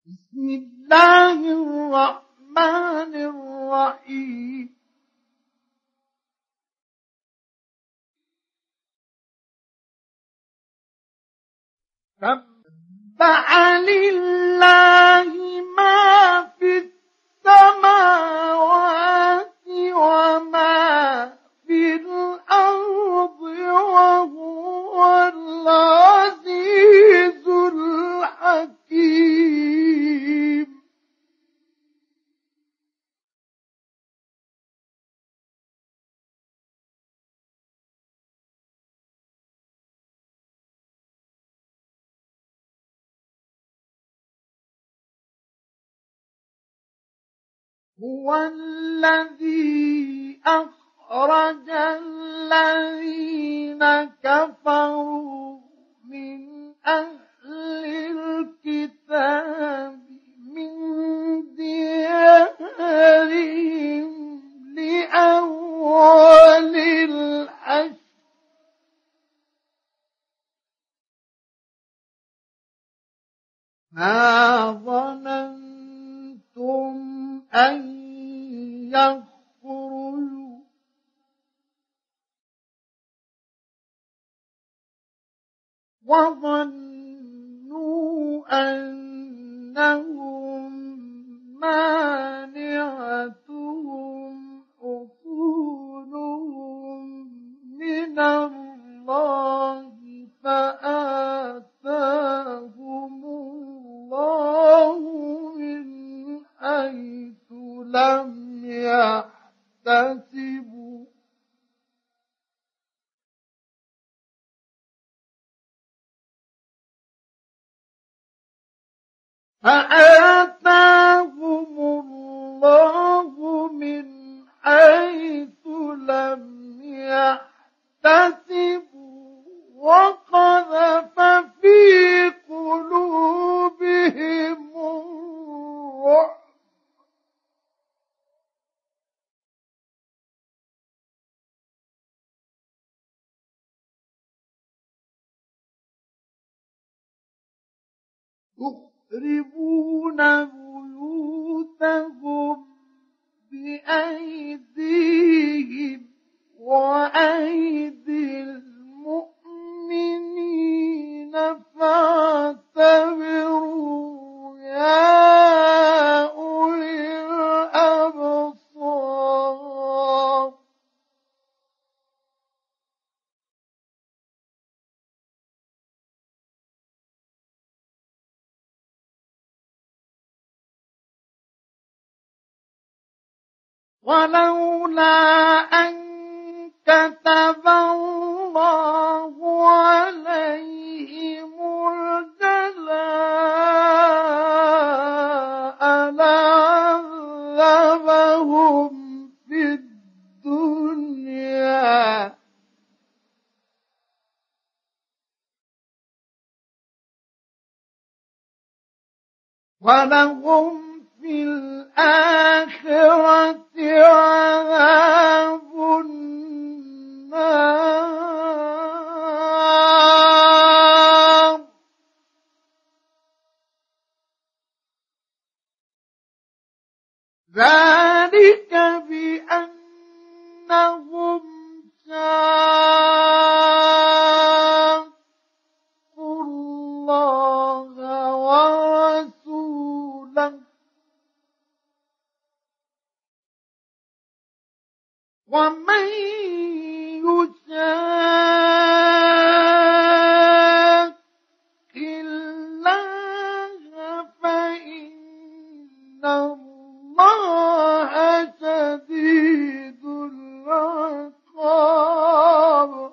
بسم الله الرحمن الرحيم سبح لله ما في السماوات وما في الأرض وهو العزيز الحكيم هو الذي أخرج الذين كفروا من أهل الكتاب من ديارهم لأول الحشر ما ظننتم أن يخرجوا وظنوا أنهم مانعتهم حصونهم من الله فآتاهم الله من حيث لم يحتسبوا فآتاهم الله من حيث لم يحتسبوا وقذف في قلوبهم الرعب يخربون بيوتهم بأيديهم وأيدي المؤمنين فاعتبروا يا أولي الأبصار ولولا أن كتب الله عليهم الجلاء لعذبهم في الدنيا ولهم في الآخرة عذاب النار ذلك بأنهم شاقوا الله ورسوله ومن يشاق الله فإن الله شديد العقاب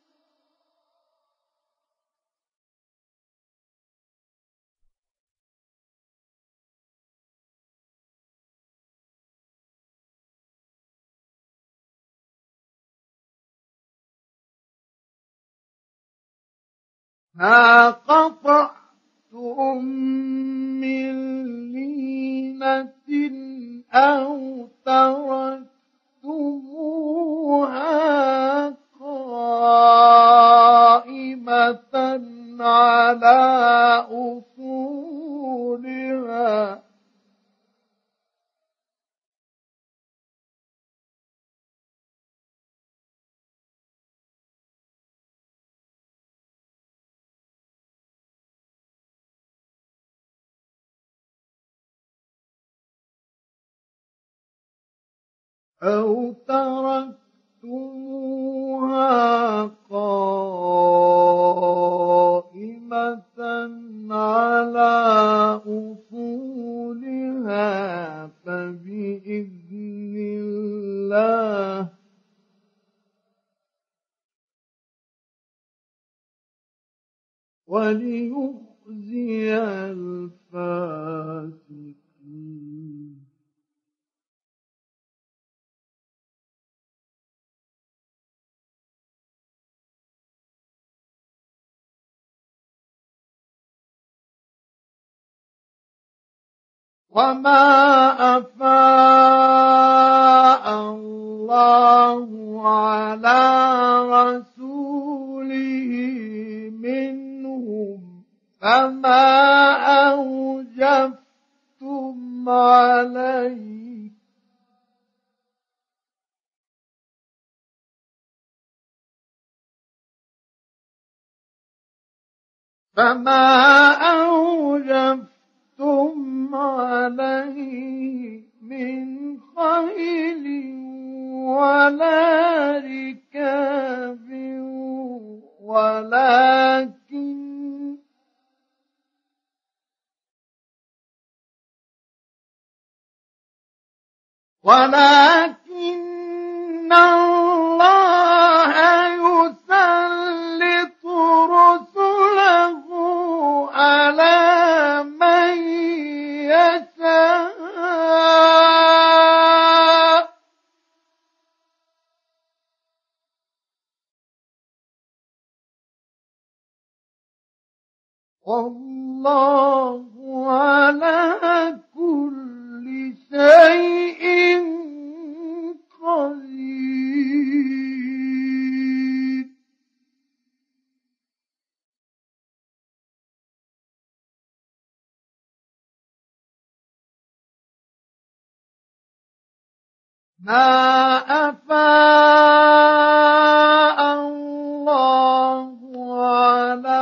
ما قطعتم من لينة أو تركتموها قائمة على أصولها أو تركتموها قائمة على أصولها فبإذن الله وليخزي الفاسقين. وما أفاء الله على رسوله منهم فما أوجفتم عليه من خيل ولا ركاب ولكن الله يسلط رسله على من يشاء والله على كل شيء قدير. ما أفاء الله على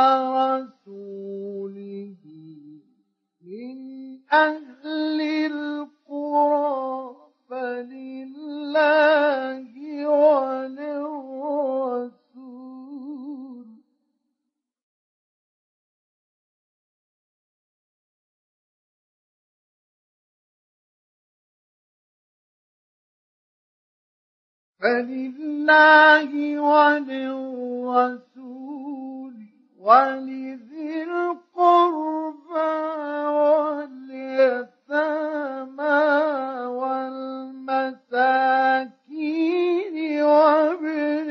رسوله من أهل القرى فلله وللرسول ولذي القربى واليتامى والمساكين وابن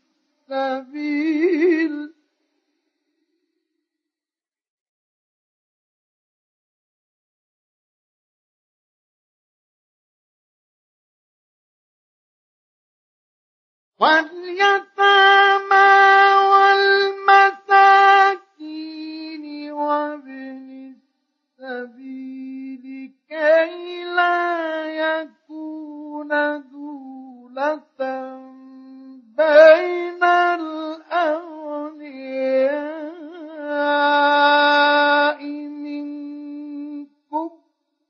السبيل وابن السبيل كي لا يكون دولة بين الأغنياء منكم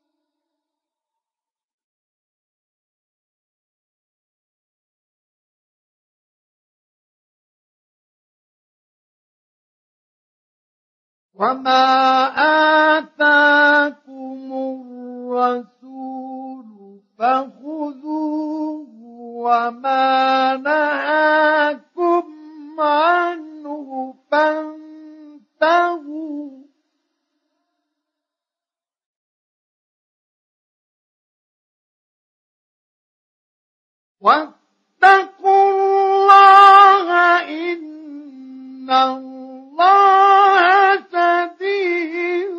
وما آتاكم الرسول فخذوه وما نهاكم عنه فانتهوا واتقوا الله إن الله شديد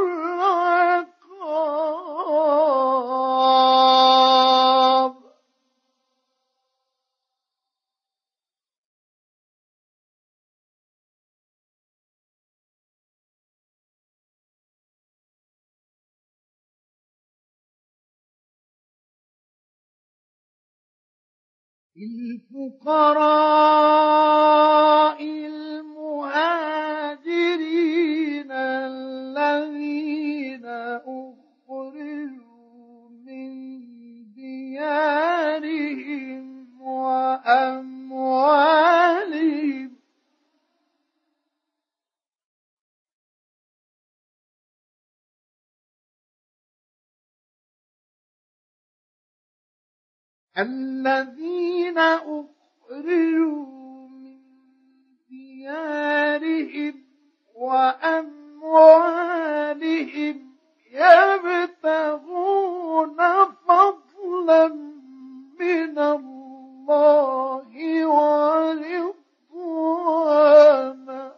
العقاب. الفقراء المهاجرين الذين أخرجوا من ديارهم الذين أخرجوا من ديارهم وأموالهم يبتغون فضلا من الله ورضوانا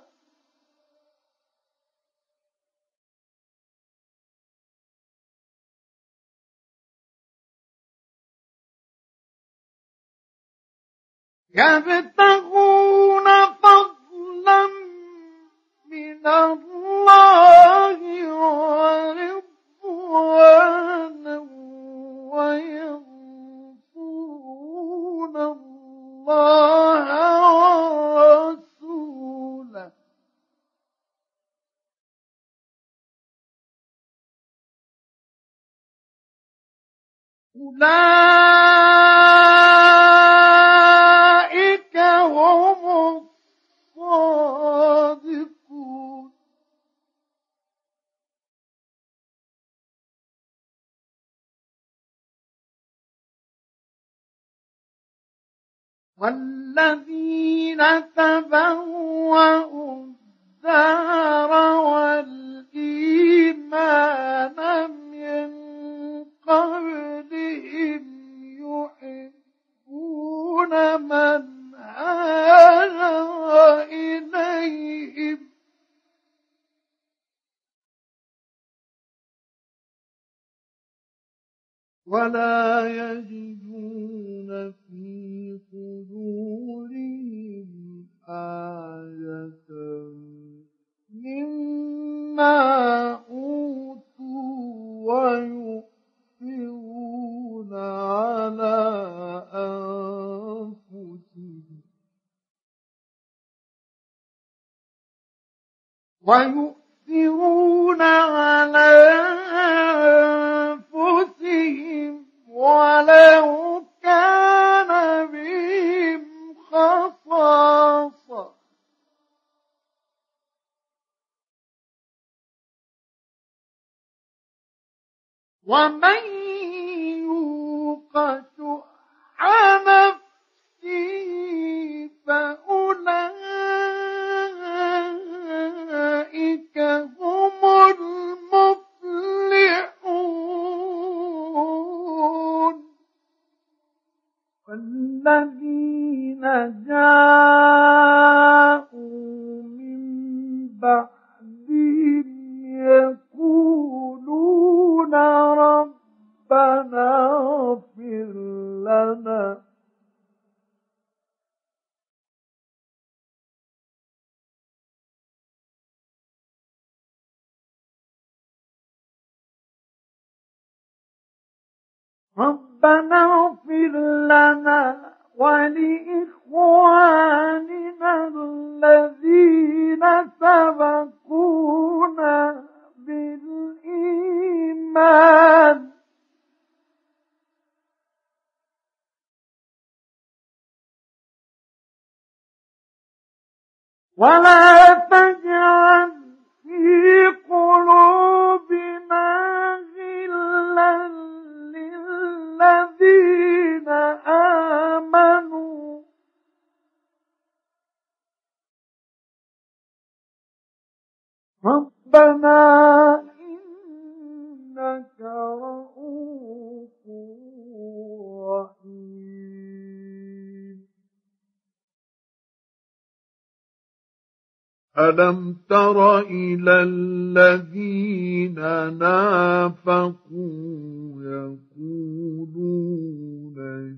يبتغون فضلا من الله ورضوانا وينصرون الله ورسوله أولئك هم الصادقون والذين تبوأوا الدار والإيمان من قبلهم يحبون من هاجر إليهم ولا يجدون في صدورهم حاجة مما أوتوا ويؤثرون على أنفسهم ولو كان بهم خصاصة ومن يوق شح نفسه فأولئك هم المفلحون والذين جاءوا من بعدهم يقولون ربنا اغفر لنا ولإخواننا الذين سبقونا بالإيمان ولا تجعل في قلوبنا غلا للذين آمنوا ربنا إنك رؤوف رحيم ألم تر إلى الذين نافقوا يقولون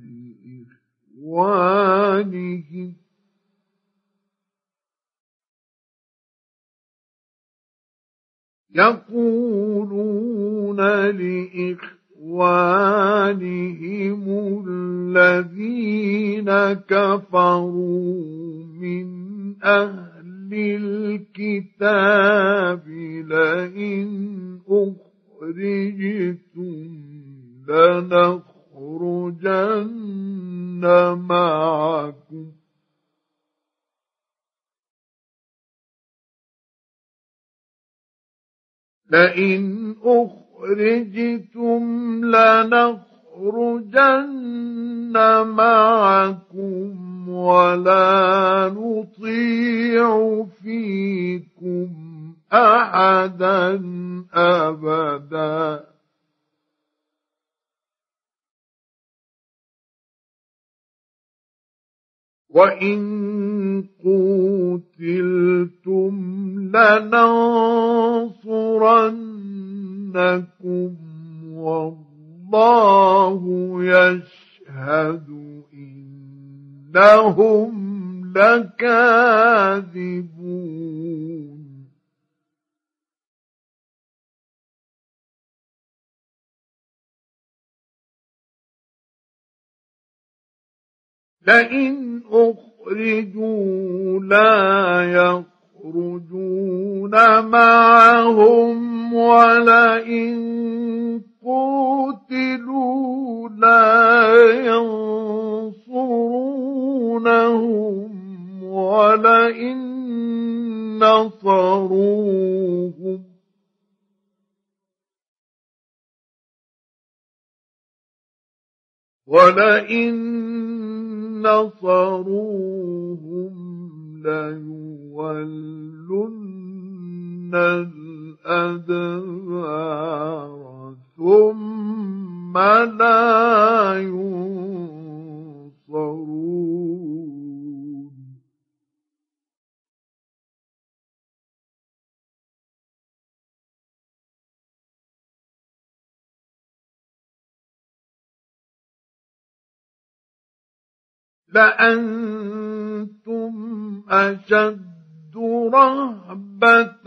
لإخوانهم الذين كفروا من أهل الكتاب لئن أخرجتم لنخرجن معكم لئن أخرجتم لنخرجن لنخرجن معكم ولا نطيع فيكم أحدا أبدا وإن قوتلتم لننصرنكم والله يشهد إنهم لكاذبون لئن أخرجوا لا يخرجون معهم ولئن قوتلوا لا ينصرونهم ولئن نصروهم ليولن الأدبار ثم لا ينصرون لأنتم أشد رهبة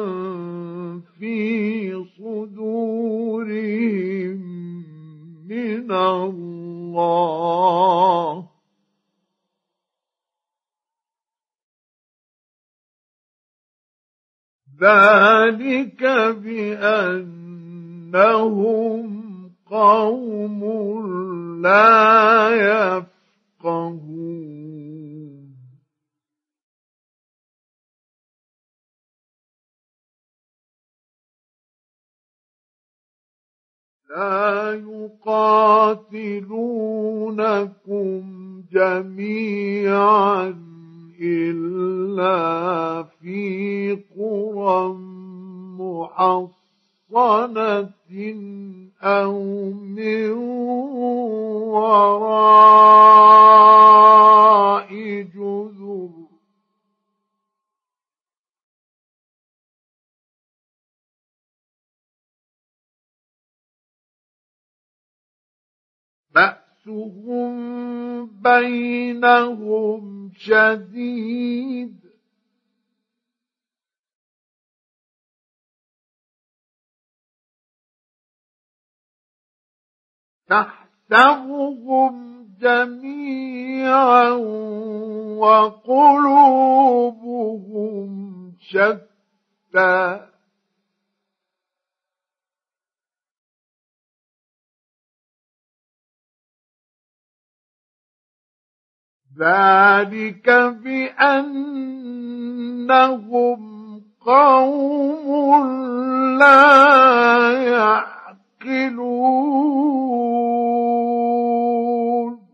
في صدورهم من الله ذلك بأنهم قوم لا يفقهون لا يقاتلونكم جميعا إلا في قرى محصنة أو من وراء جذر بأسهم بينهم شديد تحسبهم جميعا وقلوبهم شتى ذلك بأنهم قوم لا يعقلون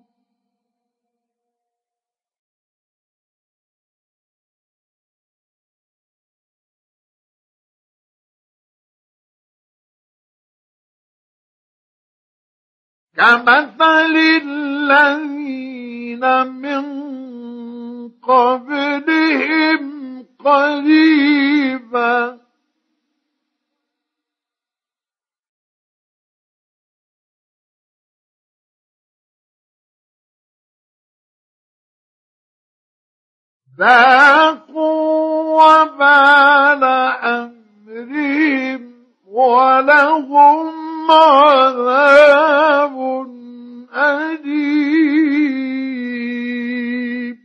كمثل الذين من قبلهم قريبا ذاقوا وبال أمرهم ولهم عذاب أليم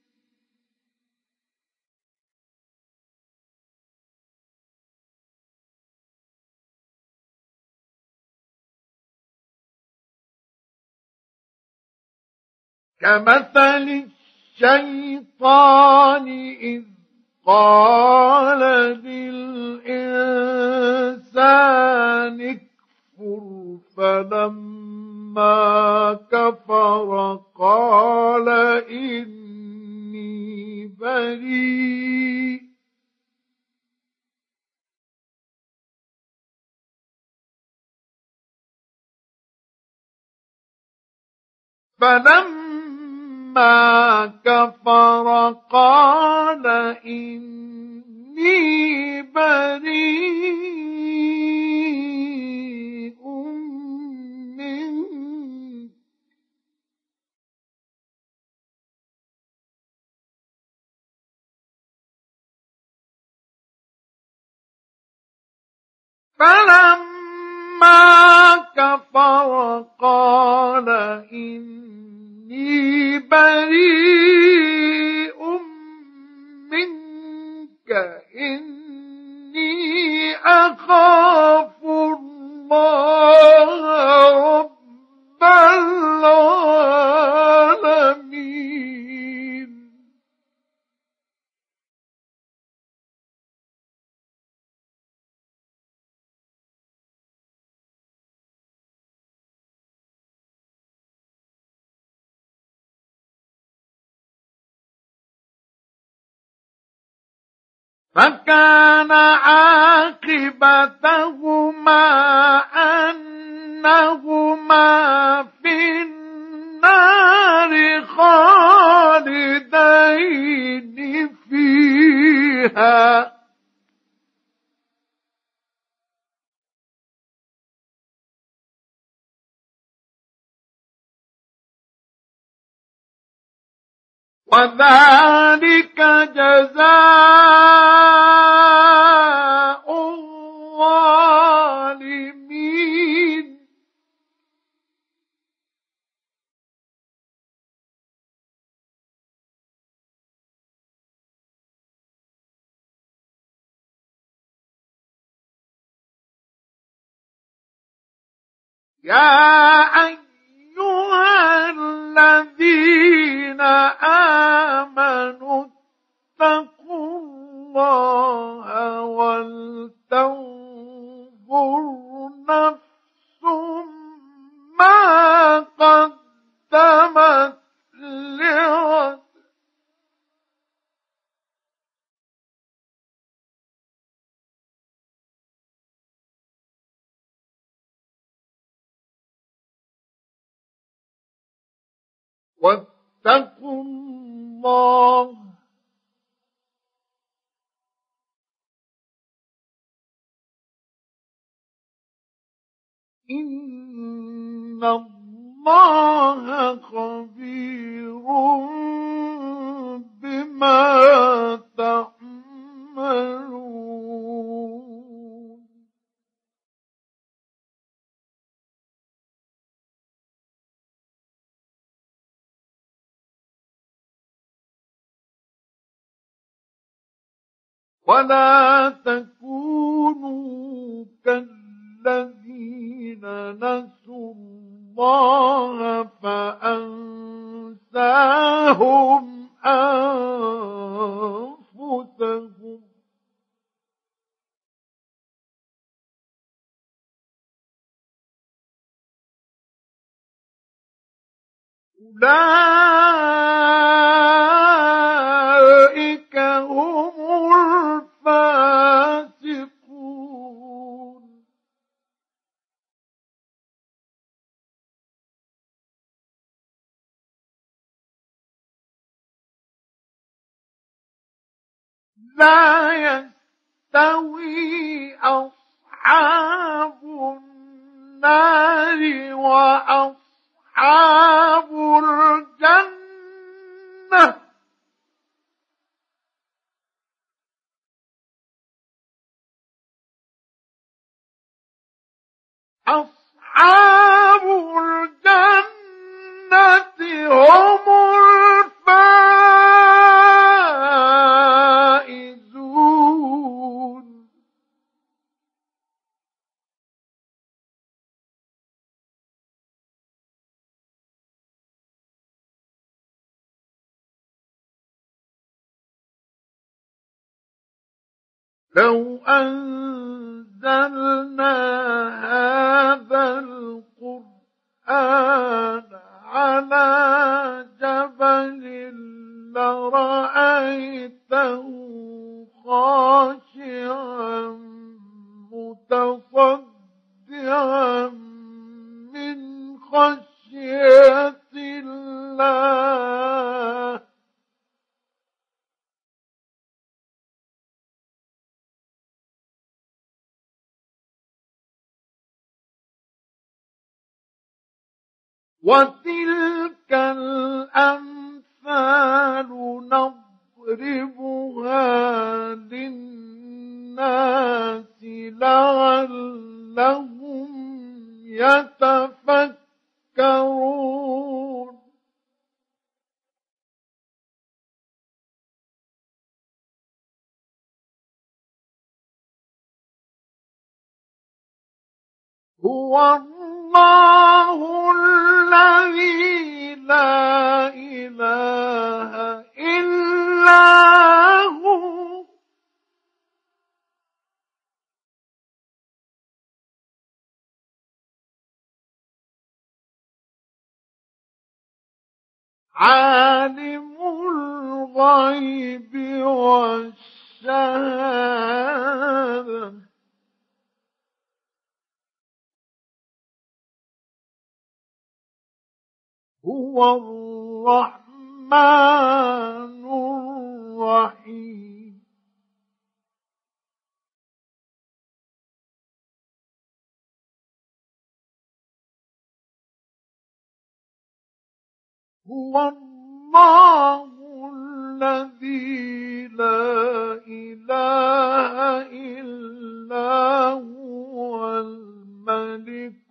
كمثل الشيطان إذ قال للإنسان اكفر فلما كفر قال إني بريء فلما كفر قال إني بريء منك فلما كفر قال إني بريء منك إني أخاف الله رب العالمين فكان عاقبتهما أنهما في النار خالدين فيها وذلك جزاء الظالمين يا أيها الذين آمنوا اتقوا الله ولتنظر نفس ما قدمت لغد واتقوا الله إن الله خبير بما تعملون ولا تكونوا كالذين نسوا الله فأنساهم أنفسهم أولئك هم الفاسقون لا يستوي أصحاب النار وأصحاب الجنة أصحاب الجنة هم الفائزون لو أنزلنا هذا القرآن وتلك الأمثال نضربها للناس لعلهم يتفكرون. هو الله الذي لا إله إلا هو عالم الغيب والشهادة هو الرحمن الرحيم. هو الله الذي لا إله إلا هو الملك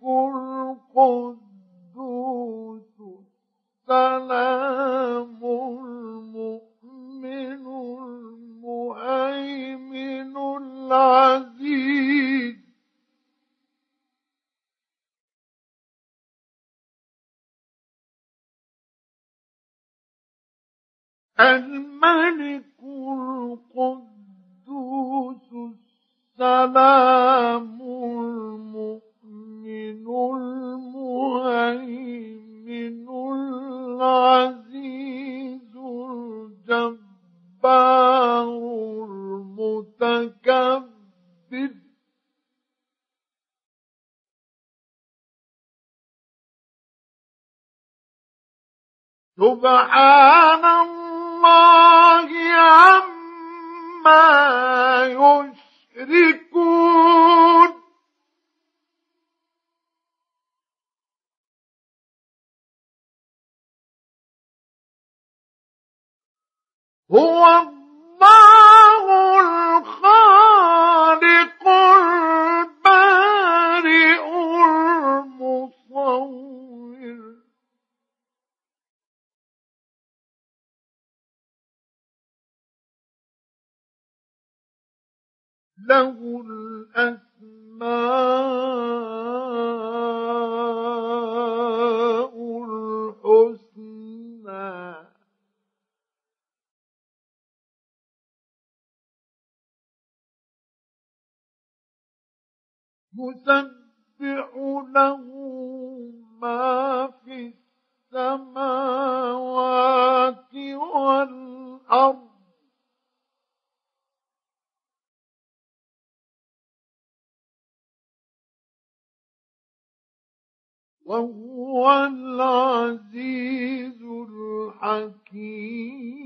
القدوس السلام المؤمن المهيمن العزيز الملك القدوس السلام المؤمن المهيمن العزيز الجبار المتكبر سبحان الله عما يشركون. هو الله الخالق البارئ المصور له الأسماء الحسنى يسبح له ما في السماوات والأرض وهو العزيز الحكيم.